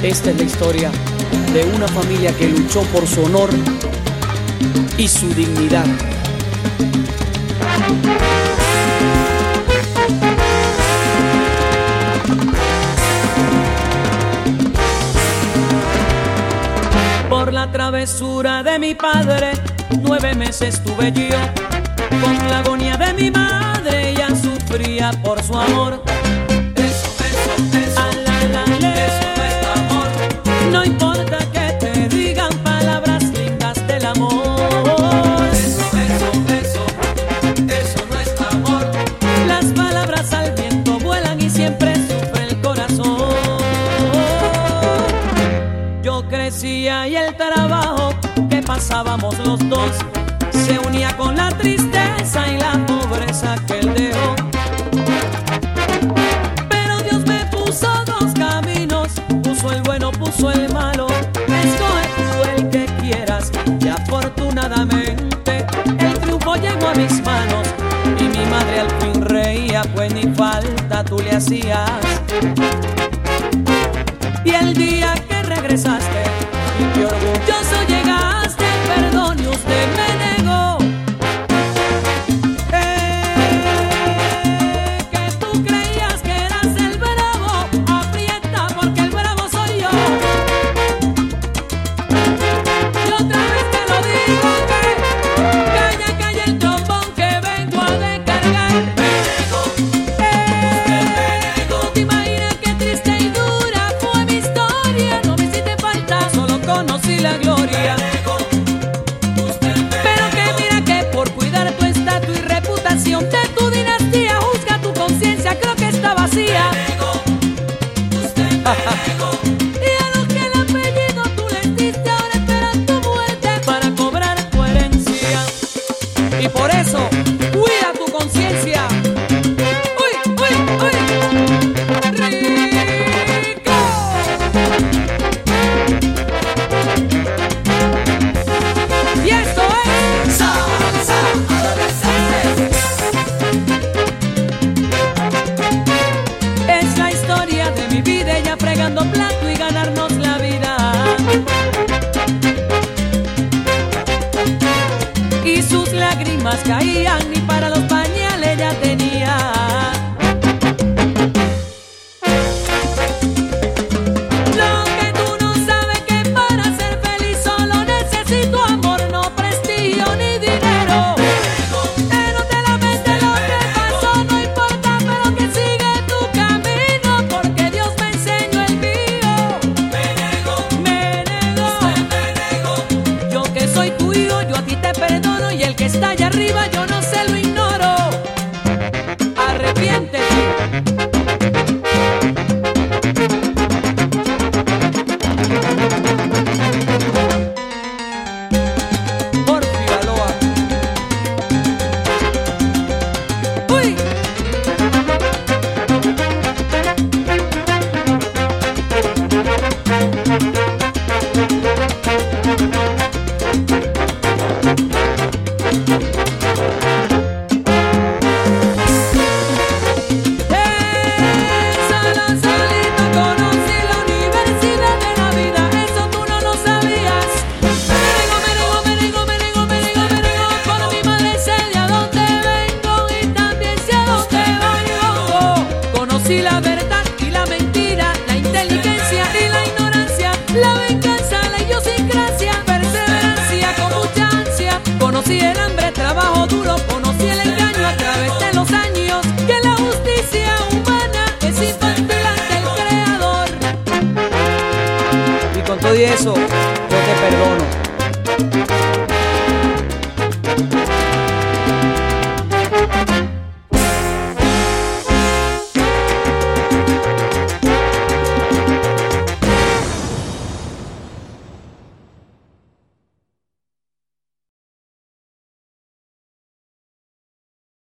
Esta es la historia de una familia que luchó por su honor y su dignidad. Por la travesura de mi padre, 9 meses tuve yo. Con la agonía de mi madre, ella sufría por su amor. No importa que te digan palabras lindas del amor. Eso no es amor. Las palabras al viento vuelan y siempre sufre el corazón. Yo crecía y el trabajo que pasábamos los dos se unía con la tristeza y la pobreza que él dejó. Pero Dios me puso 2 caminos, puso el bueno, puso el malo. Escoge tú el que quieras y afortunadamente el triunfo llegó a mis manos. Y mi madre al fin reía, pues ni falta tú le hacías. Y el día que regresaste y qué orgulloso llegaste, perdón y usted me negó. Que tú creías que eras el bravo, aprieta porque el bravo soy yo. Y otra vez te lo digo que calla, calla el trombón que vengo a descargar. ¿Te imaginas qué triste y dura fue mi historia? No me hiciste falta, solo conocí la gloria. Pero que mira que por cuidar tu estatus y reputación de tu dinastía, juzga tu conciencia, creo que está vacía. Y a los que el apellido tú les diste, ahora esperan tu muerte para cobrar tu herencia. Y por eso, cuida tu conciencia. ¡Uy, uy, uy! ¡Rico! Y esto es Salsa Adolescentes. Es la historia de mi vida, ella fregando plato y ganarnos la vida. Y sus lágrimas caían y para los pañales ella tenía. Lo que tú no sabes que para ser feliz solo necesito amor, no prestigio ni dinero. Que no te lamentes lo que pasó, no importa, pero que sigue tu camino, porque Dios me enseñó el mío. Me negó. Yo que soy tu hijo, yo a ti te perdono, y el que está allá arriba yo no se lo ignoro. Arrepiéntete. Porfi Baloa. ¡Uy! Solo solito conocí la universidad de la vida, eso tú no lo sabías. Me negó, pero mi madre sé de a dónde vengo y también sé a dónde voy. Conocí la verdad y la mentira, la inteligencia y la ignorancia, la venganza, la idiosincrasia, perseverancia con mucha ansia. Conocí el hambre, trabajo duro, conocí el engaño a través de los años, que la justicia humana es infantil ante el Creador. Y con todo y eso, yo te perdono.